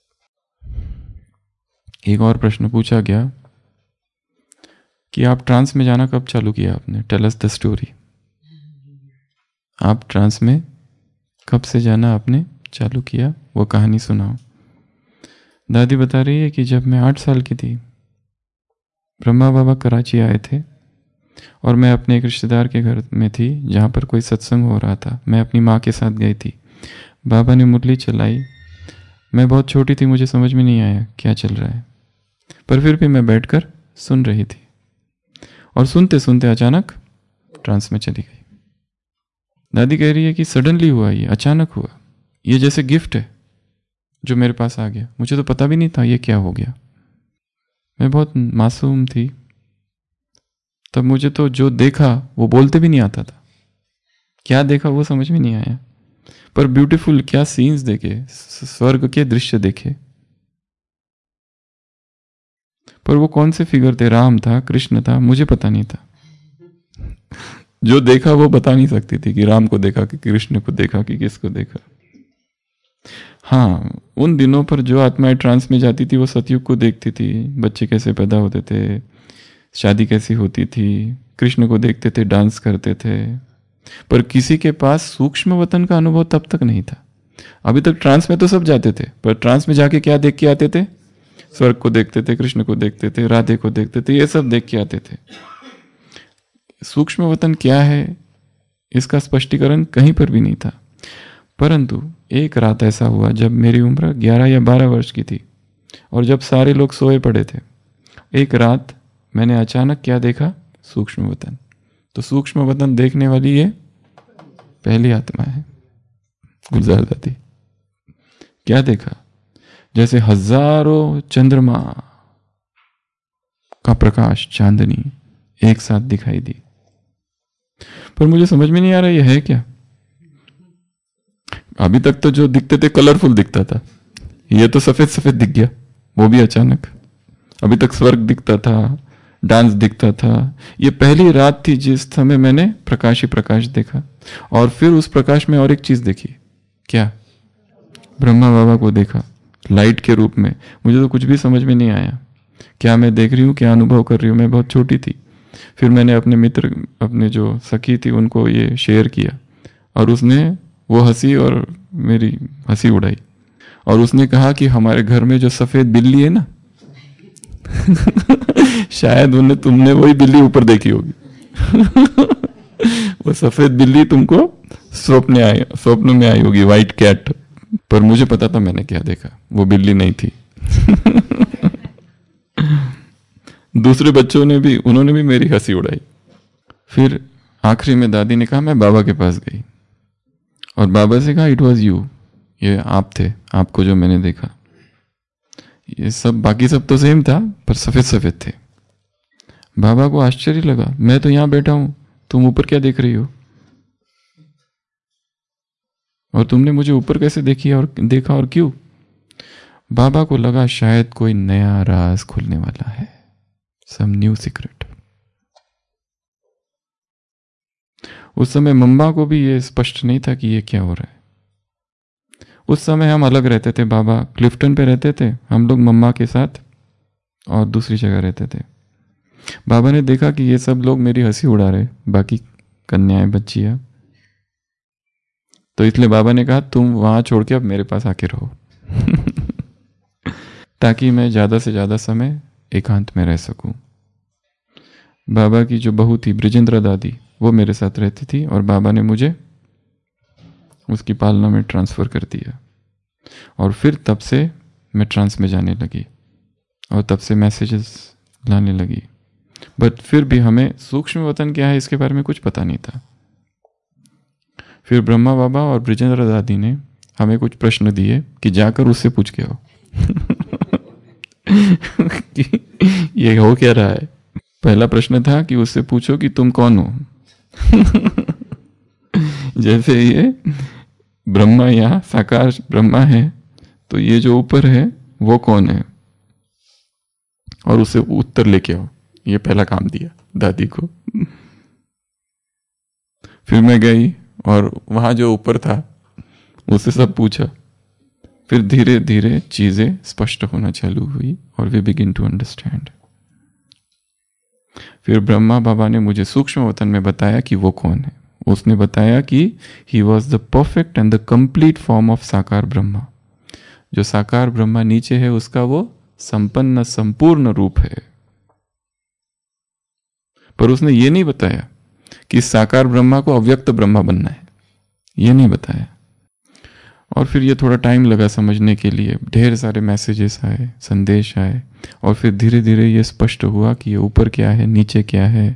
एक और प्रश्न पूछा गया कि आप ट्रांस में जाना कब चालू किया आपने? Tell us the story. आप ट्रांस में कब से जाना आपने चालू किया, वो कहानी सुनाओ। दादी बता रही है कि जब मैं 8 साल की थी, ब्रह्मा बाबा कराची आए थे और मैं अपने एक रिश्तेदार के घर में थी जहाँ पर कोई सत्संग हो रहा था। मैं अपनी माँ के साथ गई थी। बाबा ने मुरली चलाई। मैं बहुत छोटी थी, मुझे समझ में नहीं आया क्या चल रहा है, पर फिर भी मैं बैठकर सुन रही थी और सुनते सुनते अचानक ट्रांस में चली गई। दादी कह रही है कि सडनली हुआ, ये अचानक हुआ, ये जैसे गिफ्ट है जो मेरे पास आ गया। मुझे तो पता भी नहीं था ये क्या हो गया। मैं बहुत मासूम थी तब, मुझे तो जो देखा वो बोलते भी नहीं आता था। क्या देखा वो समझ में नहीं आया, पर ब्यूटीफुल क्या सीन्स देखे, स्वर्ग के दृश्य देखे। पर वो कौन से फिगर थे, राम था, कृष्ण था, मुझे पता नहीं था। जो देखा वो बता नहीं सकती थी कि राम को देखा कि कृष्ण को देखा कि किसको देखा। हाँ, उन दिनों पर जो आत्माएं ट्रांस में जाती थी वो सतयुग को देखती थी, बच्चे कैसे पैदा होते थे, शादी कैसी होती थी, कृष्ण को देखते थे, डांस करते थे। पर किसी के पास सूक्ष्म वतन का अनुभव तब तक नहीं था। अभी तक ट्रांस में तो सब जाते थे, पर ट्रांस में जाके क्या देख के आते थे? स्वर्ग को देखते थे, कृष्ण को देखते थे, राधे को देखते थे, ये सब देख के आते थे। सूक्ष्म वतन क्या है इसका स्पष्टीकरण कहीं पर भी नहीं था। परंतु एक रात ऐसा हुआ जब मेरी उम्र 11 या 12 वर्ष की थी और जब सारे लोग सोए पड़े थे। एक रात मैंने अचानक क्या देखा? सूक्ष्म वतन। तो सूक्ष्म वतन देखने वाली ये पहली आत्मा है गुलजार दादी। क्या देखा? जैसे हजारों चंद्रमा का प्रकाश, चांदनी एक साथ दिखाई दी। पर मुझे समझ में नहीं आ रहा ये है क्या। अभी तक तो जो दिखते थे कलरफुल दिखता था, ये तो सफेद सफेद दिख गया, वो भी अचानक। अभी तक स्वर्ग दिखता था, डांस दिखता था। ये पहली रात थी जिस समय मैंने प्रकाश ही प्रकाश देखा। और फिर उस प्रकाश में और एक चीज देखी। क्या? ब्रह्मा बाबा को देखा लाइट के रूप में। मुझे तो कुछ भी समझ में नहीं आया, क्या मैं देख रही हूँ, क्या अनुभव कर रही हूँ। मैं बहुत छोटी थी। फिर मैंने अपने मित्र, अपने जो सखी थी, उनको ये शेयर किया और उसने वो हंसी और मेरी हंसी उड़ाई और उसने कहा कि हमारे घर में जो सफेद बिल्ली है ना शायद तुमने वही बिल्ली ऊपर देखी होगी वो सफेद बिल्ली तुमको स्वप्न में आई होगी, व्हाइट कैट। पर मुझे पता था मैंने क्या देखा, वो बिल्ली नहीं थी दूसरे बच्चों ने भी, उन्होंने भी मेरी हंसी उड़ाई। फिर आखिरी में दादी ने कहा, मैं बाबा के पास गई और बाबा से कहा, इट वॉज यू, ये आप थे, आपको जो मैंने देखा। ये सब बाकी सब तो सेम था पर सफेद सफेद थे। बाबा को आश्चर्य लगा, मैं तो यहां बैठा हूं, तुम ऊपर क्या देख रही हो, और तुमने मुझे ऊपर कैसे देखा और क्यों? बाबा को लगा शायद कोई नया राज खुलने वाला है, सम न्यू सीक्रेट। उस समय मम्मा को भी ये स्पष्ट नहीं था कि ये क्या हो रहा है। उस समय हम अलग रहते थे, बाबा क्लिफ्टन पे रहते थे, हम लोग मम्मा के साथ और दूसरी जगह रहते थे। बाबा ने देखा कि ये सब लोग मेरी हंसी उड़ा रहे, बाकी कन्याएं बच्चियां, तो इसलिए बाबा ने कहा तुम वहां छोड़ के अब मेरे पास आके रहो ताकि मैं ज्यादा से ज्यादा समय एकांत में रह सकूं। बाबा की जो बहू थी ब्रिजेंद्र दादी, वो मेरे साथ रहती थी और बाबा ने मुझे उसकी पालना में ट्रांसफर कर दिया। और फिर तब से मैं ट्रांस में जाने लगी और तब से मैसेजेस लाने लगी। बट फिर भी हमें सूक्ष्म वतन क्या है इसके बारे में कुछ पता नहीं था। फिर ब्रह्मा बाबा और ब्रिजेंद्र दादी ने हमें कुछ प्रश्न दिए कि जाकर उससे पूछ के आओ कि ये हो क्या रहा है। पहला प्रश्न था कि उससे पूछो कि तुम कौन हो जैसे ये ब्रह्मा यहाँ साकार ब्रह्मा है, तो ये जो ऊपर है वो कौन है, और उससे उत्तर लेके आओ। ये पहला काम दिया दादी को। फिर मैं गई और वहां जो ऊपर था उससे सब पूछा। फिर धीरे धीरे चीजें स्पष्ट होना चालू हुई और वी बिगिन टू अंडरस्टैंड। फिर ब्रह्मा बाबा ने मुझे सूक्ष्म वतन में बताया कि वो कौन है। उसने बताया कि he was the perfect and the complete form of sakar Brahma. जो साकार ब्रह्मा नीचे है उसका वो संपन्न संपूर्ण रूप है। पर उसने ये नहीं बताया कि साकार ब्रह्मा को अव्यक्त ब्रह्मा बनना है, ये नहीं बताया। और फिर ये थोड़ा टाइम लगा समझने के लिए, ढेर सारे मैसेजेस आए, संदेश आए, और फिर धीरे धीरे ये स्पष्ट हुआ कि ये ऊपर क्या है नीचे क्या है।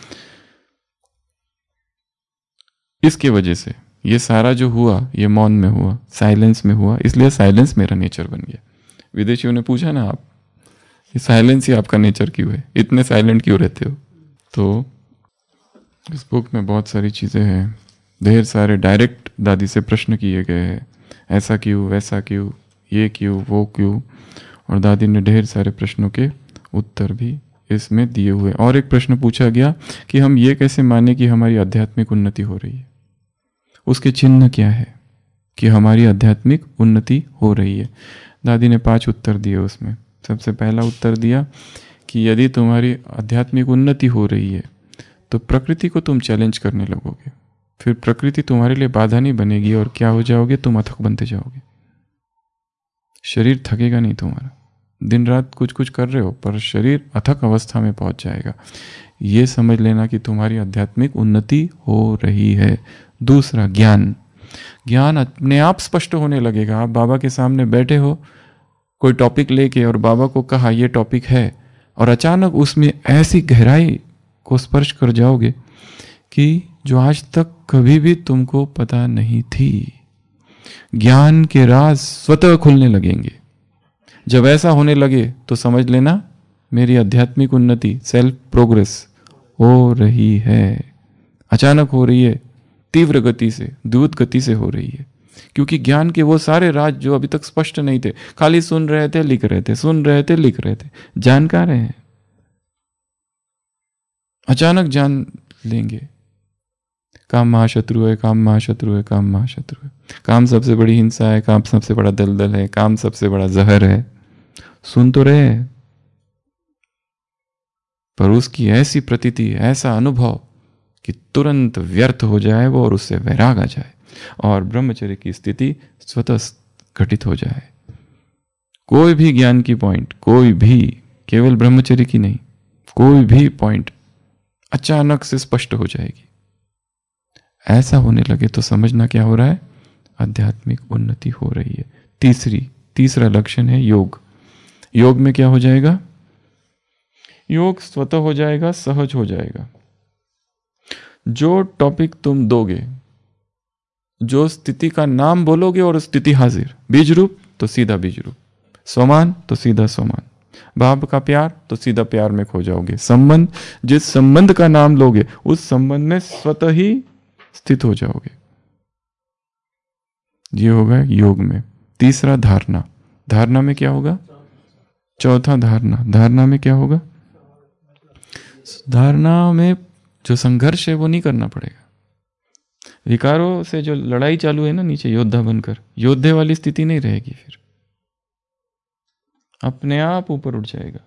इसके वजह से ये सारा जो हुआ ये मौन में हुआ, साइलेंस में हुआ, इसलिए साइलेंस मेरा नेचर बन गया। विदेशियों ने पूछा ना, आप ये साइलेंस ही आपका नेचर क्यों है, इतने साइलेंट क्यों रहते हो? तो इस बुक में बहुत सारी चीज़ें हैं, ढेर सारे डायरेक्ट दादी से प्रश्न किए गए हैं, ऐसा क्यों, वैसा क्यों, ये क्यों, वो क्यों, और दादी ने ढेर सारे प्रश्नों के उत्तर भी इसमें दिए हुए। और एक प्रश्न पूछा गया कि हम ये कैसे माने कि हमारी आध्यात्मिक उन्नति हो रही है, उसके चिन्ह क्या है कि हमारी आध्यात्मिक उन्नति हो रही है। दादी ने 5 उत्तर दिए उसमें। सबसे पहला उत्तर दिया कि यदि तुम्हारी आध्यात्मिक उन्नति हो रही है तो प्रकृति को तुम चैलेंज करने लगोगे, फिर प्रकृति तुम्हारे लिए बाधा नहीं बनेगी और क्या हो जाओगे, तुम अथक बनते जाओगे। शरीर थकेगा नहीं तुम्हारा, दिन रात कुछ कुछ कर रहे हो पर शरीर अथक अवस्था में पहुंच जाएगा। ये समझ लेना कि तुम्हारी आध्यात्मिक उन्नति हो रही है। दूसरा, ज्ञान। ज्ञान अपने आप स्पष्ट होने लगेगा। आप बाबा के सामने बैठे हो, कोई टॉपिक लेके, और बाबा को कहा ये टॉपिक है, और अचानक उसमें ऐसी गहराई को स्पर्श कर जाओगे कि जो आज तक कभी भी तुमको पता नहीं थी। ज्ञान के राज स्वतः खुलने लगेंगे। जब ऐसा होने लगे तो समझ लेना मेरी आध्यात्मिक उन्नति, सेल्फ प्रोग्रेस हो रही है। अचानक हो रही है, तीव्र गति से, द्रुत गति से हो रही है। क्योंकि ज्ञान के वो सारे राज जो अभी तक स्पष्ट नहीं थे, खाली सुन रहे थे, लिख रहे थे, सुन रहे थे, लिख रहे थे, जान कहाँ रहे हैं? अचानक जान लेंगे। काम महाशत्रु है, काम महाशत्रु है, काम महाशत्रु है। काम सबसे बड़ी हिंसा है, काम सबसे बड़ा दलदल है, काम सबसे बड़ा जहर है। सुन तो रहे हैं, पर उसकी ऐसी प्रतीति, ऐसा अनुभव कि तुरंत व्यर्थ हो जाए वो और उससे वैराग आ जाए और ब्रह्मचर्य की स्थिति स्वतः घटित हो जाए। कोई भी ज्ञान की पॉइंट, कोई भी, केवल ब्रह्मचर्य की नहीं, कोई भी पॉइंट अचानक से स्पष्ट हो जाएगी। ऐसा होने लगे तो समझना क्या हो रहा है, आध्यात्मिक उन्नति हो रही है। तीसरा लक्षण है योग। योग में क्या हो जाएगा? योग स्वतः हो जाएगा, सहज हो जाएगा। जो टॉपिक तुम दोगे, जो स्थिति का नाम बोलोगे और स्थिति हाजिर, बीज रूप तो सीधा बीज रूप, स्वमान तो सीधा स्वमान, बाप का प्यार तो सीधा प्यार में खो जाओगे। संबंध, जिस संबंध का नाम लोगे उस संबंध में स्वतः ही स्थित हो जाओगे। ये होगा योग में। तीसरा धारणा, धारणा में क्या होगा? चौथा धारणा, धारणा में क्या होगा? धारणा में जो संघर्ष है वो नहीं करना पड़ेगा। विकारों से जो लड़ाई चालू है ना नीचे, योद्धा बनकर, योद्धे वाली स्थिति नहीं रहेगी, फिर अपने आप ऊपर उठ जाएगा।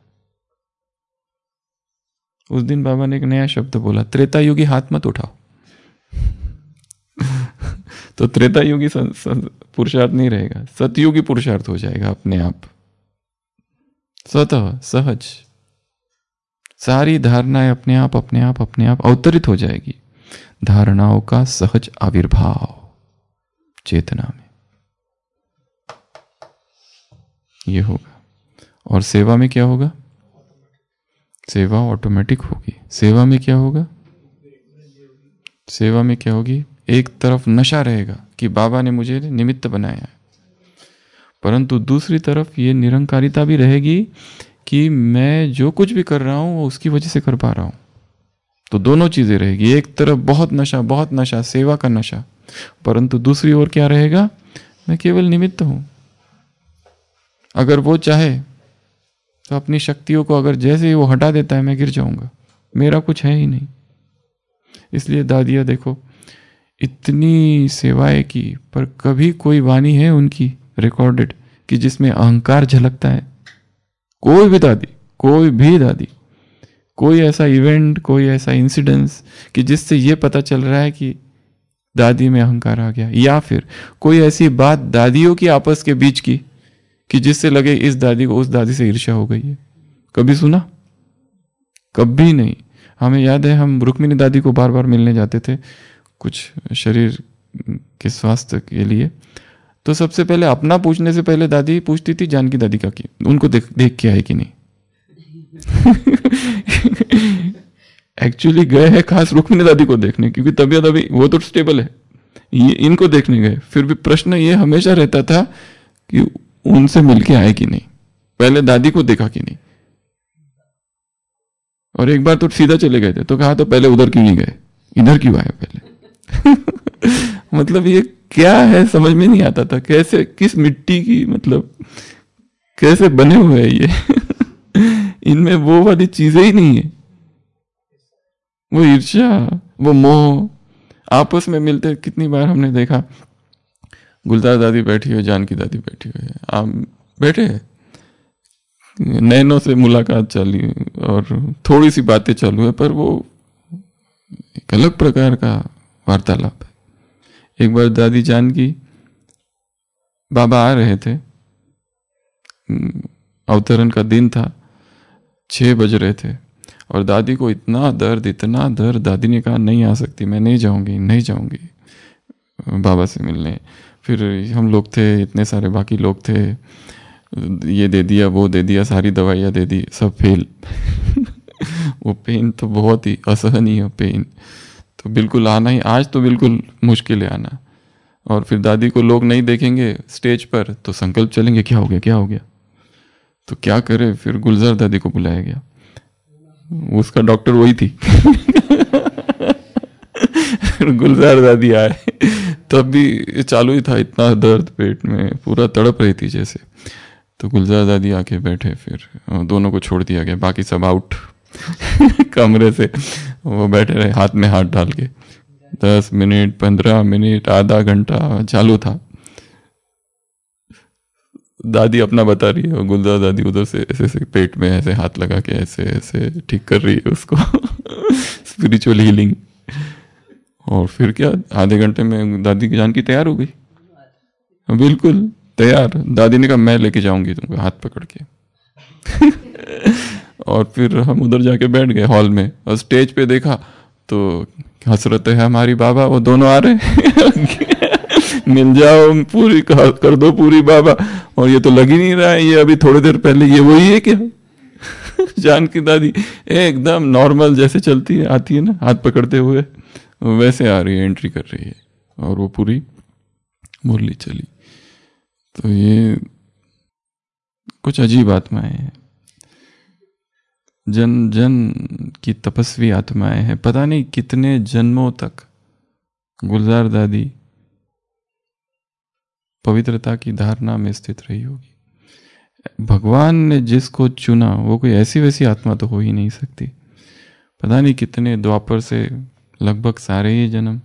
उस दिन बाबा ने एक नया शब्द बोला, त्रेता युगी हाथ मत उठाओ। तो त्रेता युगी पुरुषार्थ नहीं रहेगा, सतयुगी पुरुषार्थ हो जाएगा अपने आप, स्वतः सहज। सारी धारणाएं अपने आप अवतरित हो जाएगी। धारणाओं का सहज आविर्भाव चेतना में ये होगा। और सेवा में क्या होगा? सेवा ऑटोमेटिक होगी। सेवा में क्या होगा? सेवा में क्या होगी? एक तरफ नशा रहेगा कि बाबा ने मुझे निमित्त बनाया है, परंतु दूसरी तरफ ये निरंकारिता भी रहेगी कि मैं जो कुछ भी कर रहा हूं वो उसकी वजह से कर पा रहा हूं। तो दोनों चीजें रहेगी। एक तरफ बहुत नशा सेवा का नशा, परंतु दूसरी ओर क्या रहेगा? मैं केवल निमित्त हूं। अगर वो चाहे तो अपनी शक्तियों को अगर जैसे ही वो हटा देता है मैं गिर जाऊंगा, मेरा कुछ है ही नहीं। इसलिए दादियाँ देखो इतनी सेवाएं की, पर कभी कोई वाणी है उनकी रिकॉर्डेड कि जिसमें अहंकार झलकता है? कोई भी दादी, कोई ऐसा इवेंट, कोई ऐसा इंसिडेंस कि जिससे ये पता चल रहा है कि दादी में अहंकार आ गया, या फिर कोई ऐसी बात दादियों की आपस के बीच की कि जिससे लगे इस दादी को उस दादी से ईर्ष्या हो गई है? कभी सुना? कभी नहीं। हमें याद है हम रुक्मिणी दादी को बार बार मिलने जाते थे कुछ शरीर के स्वास्थ्य के लिए, तो सबसे पहले अपना पूछने से पहले दादी पूछती थी जानकी दादी का कि उनको देख के आए कि नहीं। एक्चुअली गए हैं खास रुक्मिणी दादी को देखने, क्योंकि तबीयत अभी वो तो स्टेबल है, ये इनको देखने गए। फिर भी प्रश्न ये हमेशा रहता था कि उनसे मिलके आए कि नहीं, पहले दादी को देखा कि नहीं। और एक बार तो सीधा चले गए थे, तो कहा तो पहले उधर क्यों नहीं गए, इधर क्यों आए पहले? मतलब ये क्या है समझ में नहीं आता था, कैसे किस मिट्टी की मतलब कैसे बने हुए हैं ये। इनमें वो वाली चीजें ही नहीं है, वो ईर्ष्या, वो मोह। आपस में मिलते कितनी बार हमने देखा, गुलजार दादी बैठी हुई, जानकी दादी बैठी हुई है, आप बैठे हैं, नैनों से मुलाकात चालू और थोड़ी सी बातें चालू है, पर वो एक अलग प्रकार का वार्तालाप है। एक बार दादी जानकी, बाबा आ रहे थे, अवतरण का दिन था, 6 बज रहे थे, और दादी को इतना दर्द, दादी ने कहा नहीं आ सकती, मैं नहीं जाऊंगी बाबा से मिलने। फिर हम लोग थे, इतने सारे बाकी लोग थे, ये दे दिया वो दे दिया, सारी दवाइयाँ दे दी, सब फेल। वो पेन तो बहुत ही असहनीय पेन, तो बिल्कुल आना ही, आज तो बिल्कुल मुश्किल है आना। और फिर दादी को लोग नहीं देखेंगे स्टेज पर तो संकल्प चलेंगे क्या हो गया, तो क्या करे, फिर गुलजार दादी को बुलाया गया, उसका डॉक्टर वही थी। गुलजार दादी आए, तब भी चालू ही था, इतना दर्द पेट में, पूरा तड़प रही थी जैसे। तो गुलजार दादी आके बैठे, फिर दोनों को छोड़ दिया गया, बाकी सब आउट कमरे से। वो बैठे रहे हाथ में हाथ डाल के, 10 मिनट 15 मिनट आधा घंटा चालू था। दादी अपना बता रही है और गुलजार दादी उधर से ऐसे पेट में ऐसे हाथ लगा के ऐसे ठीक कर रही है उसको। Spiritual healing. और फिर क्या, आधे घंटे में दादी की जानकी तैयार हो गई, बिल्कुल तैयार। दादी ने कहा मैं लेके जाऊंगी तुमको हाथ पकड़ के। और फिर हम उधर जाके बैठ गए हॉल में, और स्टेज पे देखा तो हसरत है हमारी बाबा, वो दोनों आ रहे। मिल जाओ, पूरी कर दो पूरी बाबा। और ये तो लग ही नहीं रहा है, ये अभी थोड़ी देर पहले ये वही है क्या? जानकी दादी एकदम नॉर्मल जैसे चलती है, आती है ना हाथ पकड़ते हुए, वैसे आ रही है, एंट्री कर रही है, और वो पूरी मुरली चली। तो ये कुछ अजीब आत्माएं हैं। जन जन की तपस्वी आत्माएं हैं, पता नहीं कितने जन्मों तक गुलजार दादी पवित्रता की धारणा में स्थित रही होगी। भगवान ने जिसको चुना वो कोई ऐसी वैसी आत्मा तो हो ही नहीं सकती। पता नहीं कितने द्वापर से लगभग सारे ही जन्म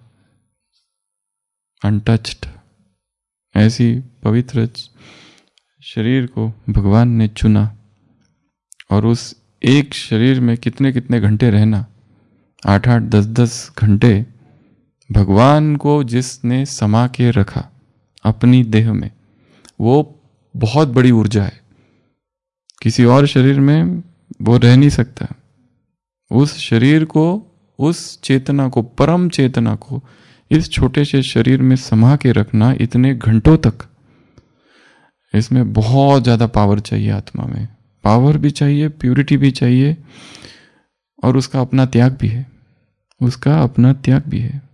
अनटच्ड ऐसी पवित्र शरीर को भगवान ने चुना, और उस एक शरीर में कितने कितने घंटे रहना, 8-8 10-10 घंटे भगवान को जिसने समा के रखा अपनी देह में, वो बहुत बड़ी ऊर्जा है। किसी और शरीर में वो रह नहीं सकता। उस शरीर को, उस चेतना को, परम चेतना को इस छोटे से शरीर में समा के रखना इतने घंटों तक, इसमें बहुत ज़्यादा पावर चाहिए। आत्मा में पावर भी चाहिए, प्यूरिटी भी चाहिए, और उसका अपना त्याग भी है, उसका अपना त्याग भी है।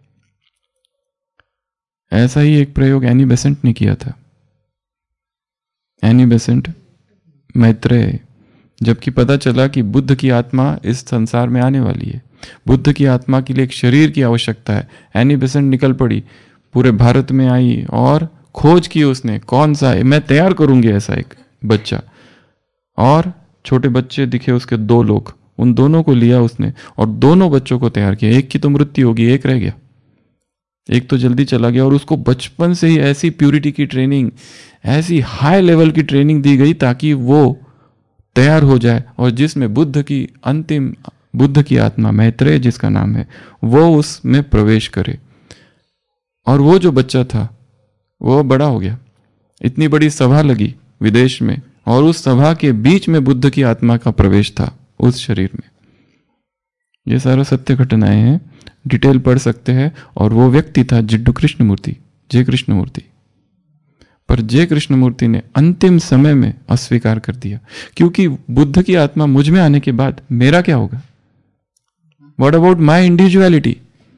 ऐसा ही एक प्रयोग एनी बेसेंट ने किया था। एनी बेसेंट मैत्रेय, जबकि पता चला कि बुद्ध की आत्मा इस संसार में आने वाली है, बुद्ध की आत्मा के लिए एक शरीर की आवश्यकता है। एनी बेसेंट निकल पड़ी, पूरे भारत में आई और खोज की उसने, कौन सा है, मैं तैयार करूंगी ऐसा एक बच्चा। और छोटे बच्चे दिखे उसके 2 लोग, उन दोनों को लिया उसने और दोनों बच्चों को तैयार किया। एक की तो मृत्यु होगी, एक रह गया, एक तो जल्दी चला गया। और उसको बचपन से ही ऐसी प्यूरिटी की ट्रेनिंग, ऐसी हाई लेवल की ट्रेनिंग दी गई ताकि वो तैयार हो जाए, और जिसमें बुद्ध की अंतिम, बुद्ध की आत्मा मैत्रेय जिसका नाम है, वो उसमें प्रवेश करे। और वो जो बच्चा था वो बड़ा हो गया, इतनी बड़ी सभा लगी विदेश में, और उस सभा के बीच में बुद्ध की आत्मा का प्रवेश था उस शरीर में। ये सारा सत्य घटनाएं हैं, डिटेल पढ़ सकते हैं। और वो व्यक्ति था जिड्डू कृष्णमूर्ति, जय कृष्णमूर्ति। पर जय कृष्णमूर्ति ने अंतिम समय में अस्वीकार कर दिया, क्योंकि बुद्ध की आत्मा मुझ में आने के बाद मेरा क्या होगा? What about my individuality?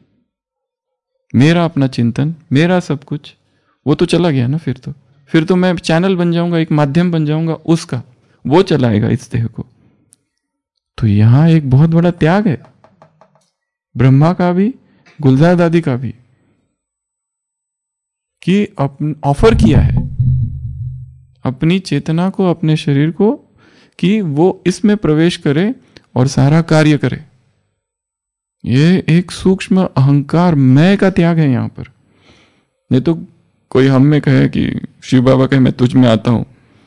मेरा अपना चिंतन, मेरा सब कुछ, वो तो चला गया ना। फिर तो मैं चैनल बन जाऊंगा, एक माध्यम बन जाऊंगा उसका, वो चलाएगा इस देह को। तो यहां एक बहुत बड़ा त्याग है, ब्रह्मा का भी, गुलजार दादी का भी, कि ऑफर किया है अपनी चेतना को, अपने शरीर को, कि वो इसमें प्रवेश करे और सारा कार्य करे। ये एक सूक्ष्म अहंकार, मैं का त्याग है यहां पर। नहीं तो कोई हम में कहे कि शिव बाबा कहे मैं तुझ में आता हूं,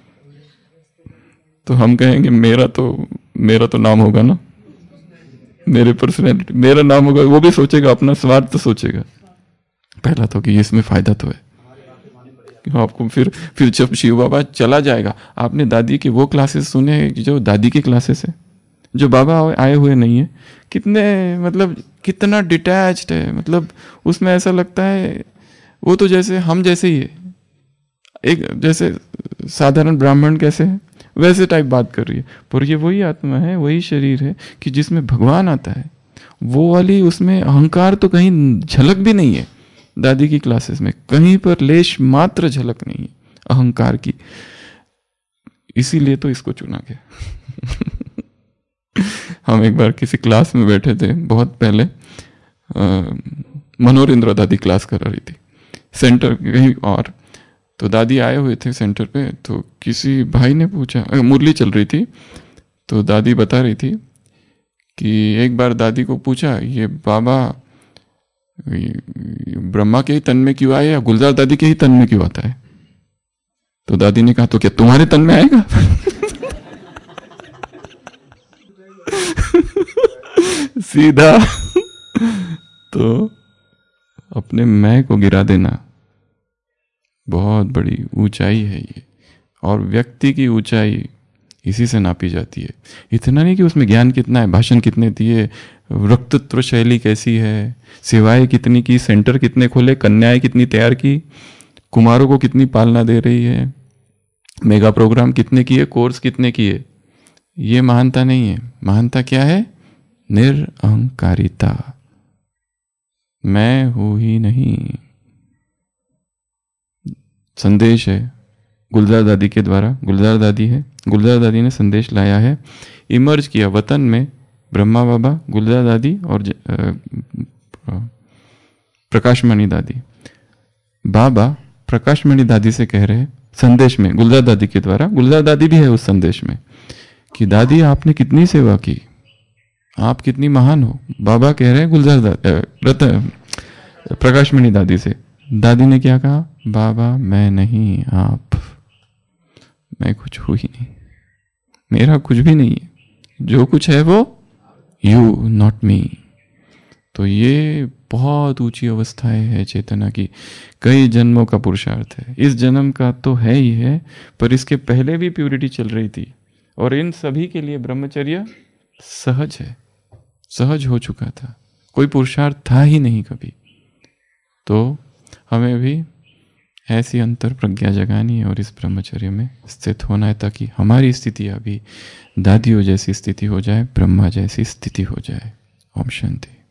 तो हम कहेंगे मेरा तो नाम होगा ना, मेरे पर्सनैलिटी, मेरा नाम होगा। वो भी सोचेगा, अपना स्वार्थ तो सोचेगा पहला तो, कि इसमें फायदा तो है। आपको फिर जब शिव बाबा चला जाएगा, आपने दादी की वो क्लासेस सुने जो दादी की क्लासेस है, जो बाबा आए हुए नहीं है, कितने, मतलब कितना डिटैच्ड है। मतलब उसमें ऐसा लगता है वो तो जैसे हम जैसे ही है, एक जैसे साधारण ब्राह्मण कैसे है वैसे टाइप बात कर रही है। पर ये वही आत्मा है, वही शरीर है कि जिसमें भगवान आता है। वो वाली, उसमें अहंकार तो कहीं झलक भी नहीं है। दादी की क्लासेस में कहीं पर लेश मात्र झलक नहीं है अहंकार की। इसीलिए तो इसको चुना गया। हम एक बार किसी क्लास में बैठे थे बहुत पहले, मनोरेंद्र दादी क्लास करा रही थी सेंटर कहीं और। तो दादी आए हुए थे सेंटर पे, तो किसी भाई ने पूछा, मुरली चल रही थी, तो दादी बता रही थी कि एक बार दादी को पूछा, ये बाबा ब्रह्मा के ही तन में क्यों आए या गुलजार दादी के ही तन में क्यों आता है? तो दादी ने कहा, तो क्या तुम्हारे तन में आएगा? सीधा। तो अपने मैं को गिरा देना बहुत बड़ी ऊंचाई है ये, और व्यक्ति की ऊंचाई इसी से नापी जाती है। इतना नहीं कि उसमें ज्ञान कितना है, भाषण कितने दिए, वक्तृत्व शैली कैसी है, सेवाएं कितनी की, सेंटर कितने खोले, कन्याएं कितनी तैयार की, कुमारों को कितनी पालना दे रही है, मेगा प्रोग्राम कितने किए, कोर्स कितने किए, ये महानता नहीं है। महानता क्या है? निरअहंकारिता। मैं हूं ही नहीं। संदेश है गुलजार दादी के द्वारा, गुलजार दादी है, गुलजार दादी ने संदेश लाया है, इमर्ज किया वतन में ब्रह्मा बाबा, गुलजार दादी और प्रकाशमणि दादी। बाबा प्रकाशमणि दादी से कह रहे संदेश में गुलजार दादी के द्वारा, गुलजार दादी भी है उस संदेश में, कि दादी आपने कितनी सेवा की, आप कितनी महान हो। बाबा कह रहे हैं गुलजार दादी प्रकाशमणि दादी से। दादी ने क्या कहा, बाबा मैं नहीं, आप, मैं कुछ हूं ही नहीं, मेरा कुछ भी नहीं है, जो कुछ है वो यू, नॉट मी। तो ये बहुत ऊंची अवस्थाएं है चेतना की, कई जन्मों का पुरुषार्थ है। इस जन्म का तो है ही है, पर इसके पहले भी प्यूरिटी चल रही थी, और इन सभी के लिए ब्रह्मचर्य सहज है, सहज हो चुका था, कोई पुरुषार्थ था ही नहीं कभी। तो हमें भी ऐसी अंतर प्रज्ञा जगानी है और इस ब्रह्मचर्य में स्थित होना है, ताकि हमारी स्थिति अभी दादियों जैसी स्थिति हो जाए, ब्रह्मा जैसी स्थिति हो जाए। ओम शांति।